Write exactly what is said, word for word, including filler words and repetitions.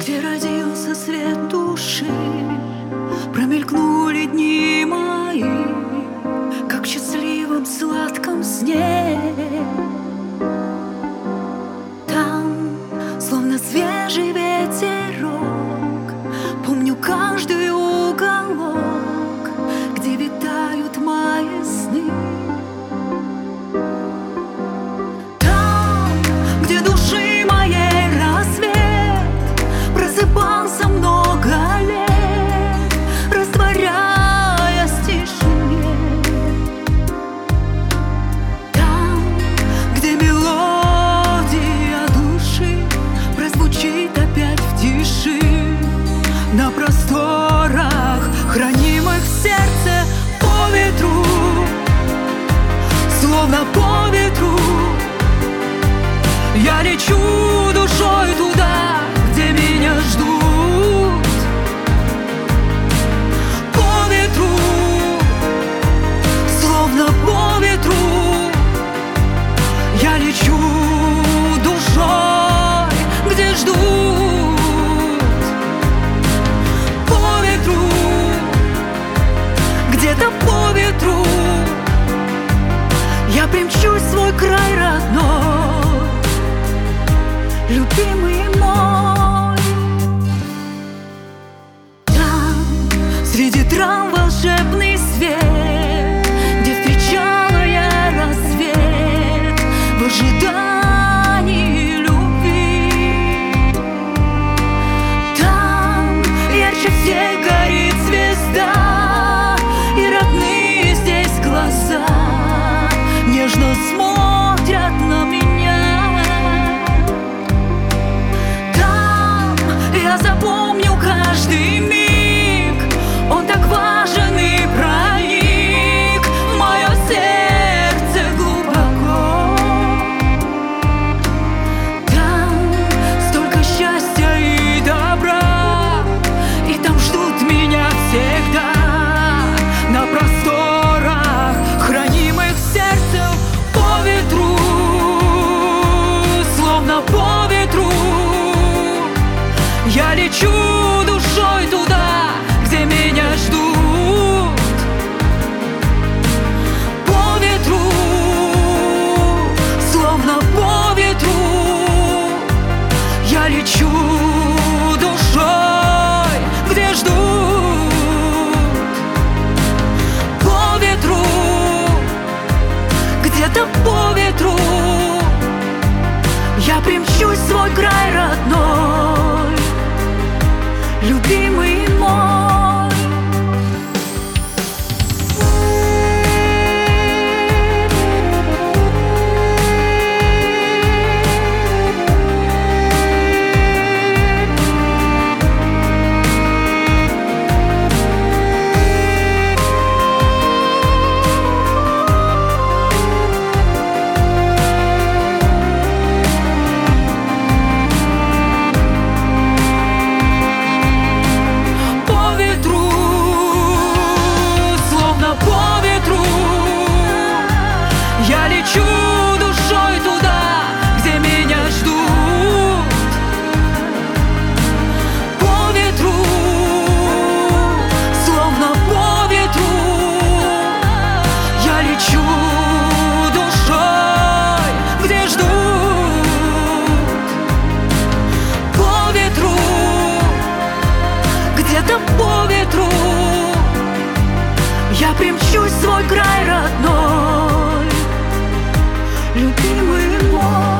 где родился свет души, промелькнули дни мои, как в счастливом сладком сне. Там, словно свежий ветерок, помню каждый уголок, где витают мои сны. Там, где души моей рассвет просыпался много лет, растворяясь в тишине. Там, где мелодия души прозвучит опять в тиши, на просторах, хранимых в сердце по ветру, словно по ветру, я лечу душой туда, где меня ждут. По ветру, словно по ветру, я лечу душой, где ждут. По ветру, где-то по ветру, я примчусь в свой край родной, любимый мой. Там, среди трав волшебный свет, где встречала я рассвет в ожидании любви. Там ярче всех горит звезда, и родные здесь глаза нежно смотрят на меня. Я запомню каждый миг, он так важен и проник в мое сердце глубоко. Там столько счастья и добра, и там ждут меня всегда, на просторах, хранимых в сердце по ветру, словно по ветру, я лечу душой туда, где меня ждут. По ветру, словно по ветру, я лечу душой, где ждут. По ветру, где-то по ветру, я примчусь в свой край родной, любимый мой. Я лечу душой туда, где меня ждут. По ветру, словно по ветру, я лечу душой, где ждут. По ветру, где-то по ветру, я примчусь в свой край родной, любимый мой.